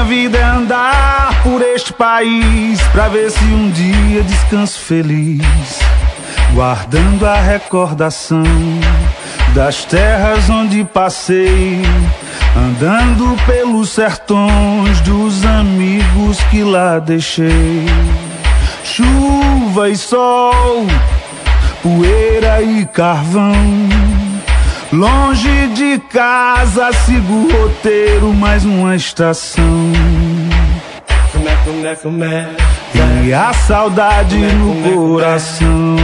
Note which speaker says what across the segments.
Speaker 1: Minha vida é andar por este país pra ver se um dia descanso feliz, guardando a recordação das terras onde passei, andando pelos sertões dos amigos que lá deixei. Chuva e sol, poeira e carvão, longe de casa sigo o roteiro, mais uma estação. E a saudade no coração.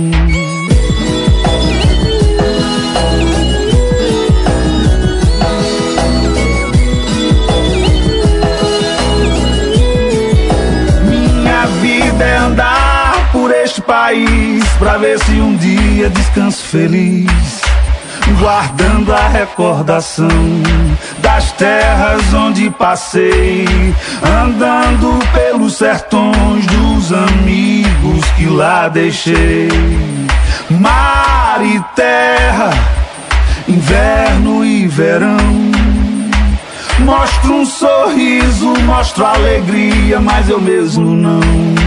Speaker 1: Minha vida é andar por este país pra ver se um dia descanso feliz, guardando a recordação das terras onde passei, andando pelos sertões dos amigos que lá deixei. Mar e terra, inverno e verão, mostro um sorriso, mostro alegria, mas eu mesmo não.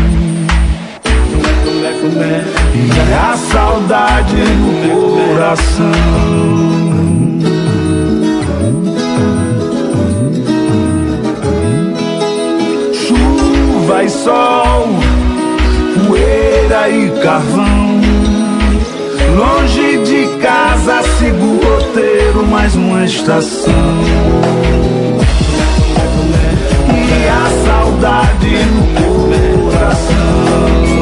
Speaker 1: E a saudade no coração. Chuva e sol, poeira e carvão, longe de casa sigo o roteiro, mais uma estação. E a saudade no coração.